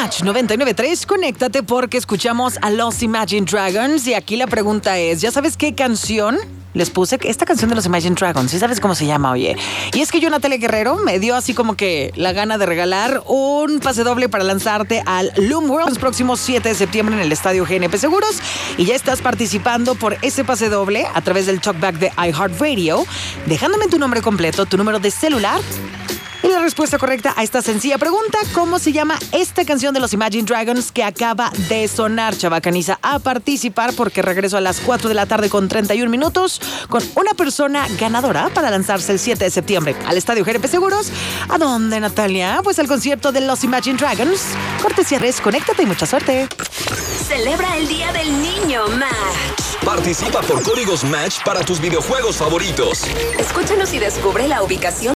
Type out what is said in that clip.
Match 99.3, conéctate porque escuchamos a los Imagine Dragons. Y aquí la pregunta es, ¿ya sabes qué canción les puse? Esta canción de los Imagine Dragons, ¿sí sabes cómo se llama, oye? Y es que yo, Natalia Guerrero, me dio así como que la gana de regalar un pase doble para lanzarte al Loom World los próximos 7 de septiembre en el Estadio GNP Seguros. Y ya estás participando por ese pase doble a través del talkback de iHeartRadio, dejándome tu nombre completo, tu número de celular y la respuesta correcta a esta sencilla pregunta: ¿cómo se llama esta canción de los Imagine Dragons que acaba de sonar? Chavacaniza, a participar porque regreso a las 4 de la tarde con 31 minutos con una persona ganadora para lanzarse el 7 de septiembre al Estadio GNP Seguros. ¿A dónde, Natalia? Pues al concierto de los Imagine Dragons. Cortesía Res, conéctate y mucha suerte. Celebra el Día del Niño Match. Participa por códigos Match para tus videojuegos favoritos. Escúchanos y descubre la ubicación